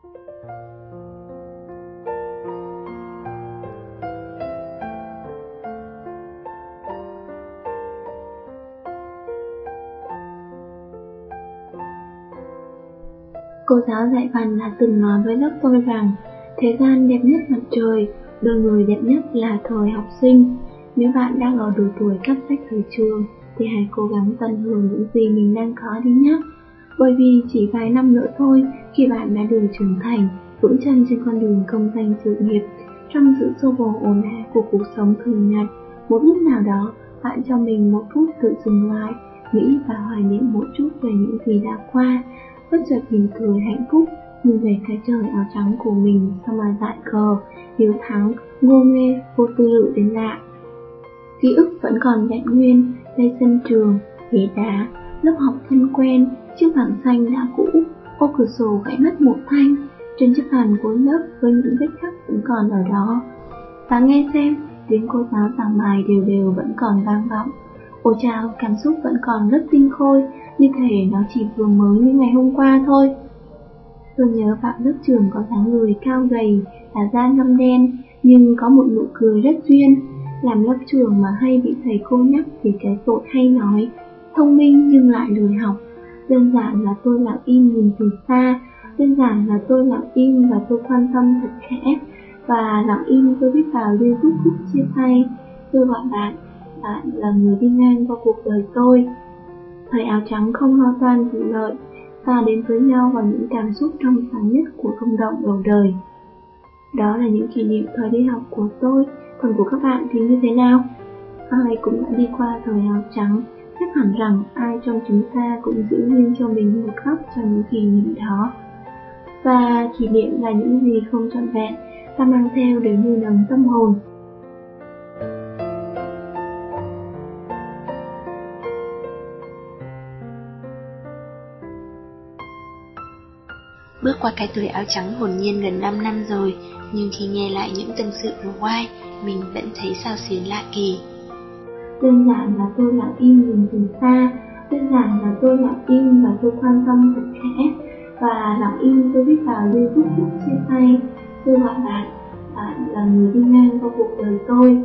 Cô giáo dạy văn đã từng nói với lớp tôi rằng thế gian đẹp nhất mặt trời, đôi người đẹp nhất là thời học sinh. Nếu bạn đang ở độ tuổi cắp sách thời trường thì hãy cố gắng tận hưởng những gì mình đang có đi nhé. Bởi vì chỉ vài năm nữa thôi, khi bạn đã được trưởng thành, vững chân trên con đường công danh sự nghiệp, trong sự xô bồ ồn ào của cuộc sống thường nhật, một lúc nào đó bạn cho mình một phút tự dừng lại, nghĩ và hoài niệm một chút về những gì đã qua, bất chợt mỉm cười hạnh phúc nhìn về cái trời áo trắng của mình, sao mà dại khờ, hiếu thắng, ngô nghê, vô tư lự đến lạ. Ký ức vẫn còn vẹn nguyên, đây sân trường, ghế đá, lớp học thân quen, chiếc bảng xanh đã cũ, ô cửa sổ gãy mất một thanh, trên chiếc bàn cuối lớp với những vết cắt vẫn còn ở đó. Và nghe xem, tiếng cô giáo giảng bài đều đều vẫn còn vang vọng. Ôi chao, cảm xúc vẫn còn rất tinh khôi, như thể nó chỉ vừa mới như ngày hôm qua thôi. Tôi nhớ bạn lớp trưởng có dáng người cao gầy, là da ngăm đen, nhưng có một nụ cười rất duyên. Làm lớp trưởng mà hay bị thầy cô nhắc thì cái tội hay nói, thông minh nhưng lại lười học. Đơn giản là tôi lặng im nhìn từ xa, đơn giản là tôi lặng im và tôi quan tâm thật khẽ, và lặng im tôi biết vào lưu rút phút chia tay. Tôi gọi bạn, bạn là người đi ngang qua cuộc đời tôi. Thời áo trắng không lo toan vụ lợi, ta đến với nhau vào những cảm xúc trong sáng nhất của rung động đầu đời. Đó là những kỷ niệm thời đi học của tôi, còn của các bạn thì như thế nào? Ai cũng đã đi qua thời áo trắng, chắc hẳn rằng ai trong chúng ta cũng giữ nguyên cho mình một góc cho những kỷ niệm đó. Và kỷ niệm là những gì không trọn vẹn, ta mang theo để nuôi nấng tâm hồn. Bước qua cái tuổi áo trắng hồn nhiên gần 5 năm rồi, nhưng khi nghe lại những tâm sự vừa qua, mình vẫn thấy xao xuyến lạ kỳ. Đơn giản là tôi lặng im nhìn từ xa, đơn giản là tôi lặng im và tôi quan tâm thật khẽ, và lặng im tôi biết vào lưu rút phút chia tay. Tôi gọi bạn, bạn là người đi ngang qua cuộc đời tôi.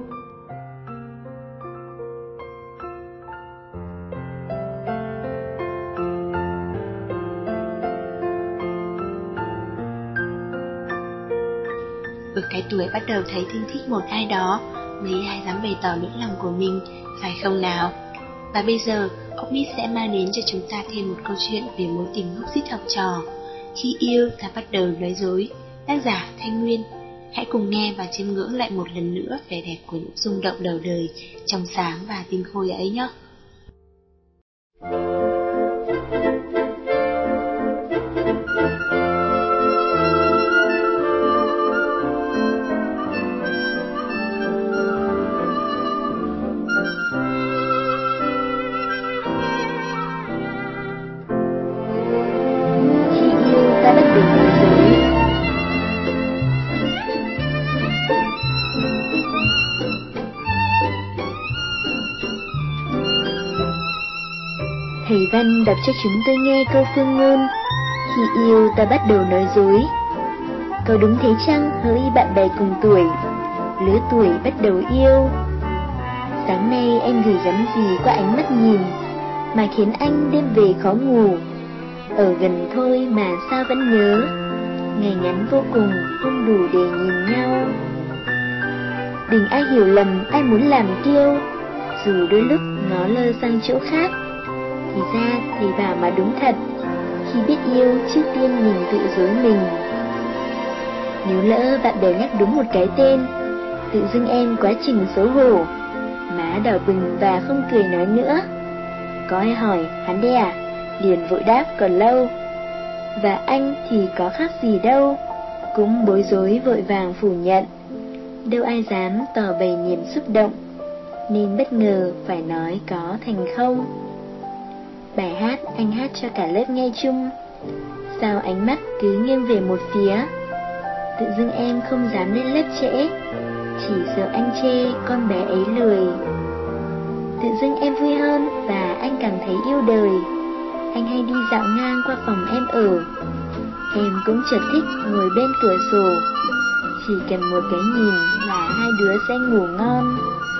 Ở cái tuổi bắt đầu thấy thương thích một ai đó, mấy ai dám bày tỏ nỗi lòng của mình, phải không nào? Và bây giờ, Oxmit sẽ mang đến cho chúng ta thêm một câu chuyện về mối tình hút xít học trò. Khi yêu ta bắt đầu nói dối. Tác giả Thanh Nguyên. Hãy cùng nghe và chiêm ngưỡng lại một lần nữa vẻ đẹp của những rung động đầu đời, trong sáng và tinh khôi ấy nhé. Thầy Văn đọc cho chúng tôi nghe câu phương ngôn: khi yêu ta bắt đầu nói dối. Có đúng thế chăng hỡi bạn bè cùng tuổi, lứa tuổi bắt đầu yêu? Sáng nay em gửi gắm gì qua ánh mắt nhìn mà khiến anh đêm về khó ngủ? Ở gần thôi mà sao vẫn nhớ, ngày ngắn vô cùng không đủ để nhìn nhau. Đừng ai hiểu lầm ai muốn làm kiêu, dù đôi lúc ngó lơ sang chỗ khác. Thì ra thầy bảo mà đúng thật, khi biết yêu trước tiên mình tự dối mình. Nếu lỡ bạn bè nhắc đúng một cái tên, tự dưng em quá trình xấu hổ, má đỏ bừng và không cười nói nữa. Có ai hỏi hắn đây à, liền vội đáp còn lâu. Và anh thì có khác gì đâu, cũng bối rối vội vàng phủ nhận. Đâu ai dám tỏ bày niềm xúc động, nên bất ngờ phải nói có thành không. Bài hát anh hát cho cả lớp nghe chung, sao ánh mắt cứ nghiêng về một phía. Tự dưng em không dám lên lớp trễ, chỉ sợ anh chê con bé ấy lười. Tự dưng em vui hơn và anh càng thấy yêu đời. Anh hay đi dạo ngang qua phòng em ở, Em cũng chợt thích ngồi bên cửa sổ, chỉ cần một cái nhìn là hai đứa sẽ ngủ ngon.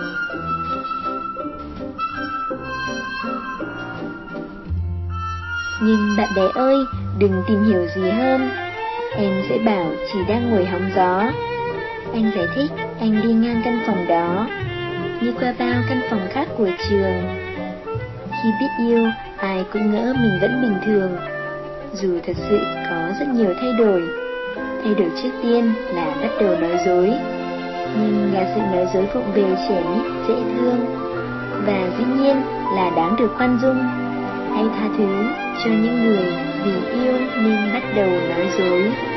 Nhưng bạn bé ơi, đừng tìm hiểu gì hơn. Em sẽ bảo chỉ đang ngồi hóng gió. Anh giải thích anh đi ngang căn phòng đó, như qua bao căn phòng khác của trường. Khi biết yêu, ai cũng ngỡ mình vẫn bình thường, dù thật sự có rất nhiều thay đổi. Thay đổi trước tiên là bắt đầu nói dối, nhưng là sự nói dối vụng về trẻ nít dễ thương, và dĩ nhiên là đáng được khoan dung hay tha thứ cho những người vì yêu nên bắt đầu nói dối.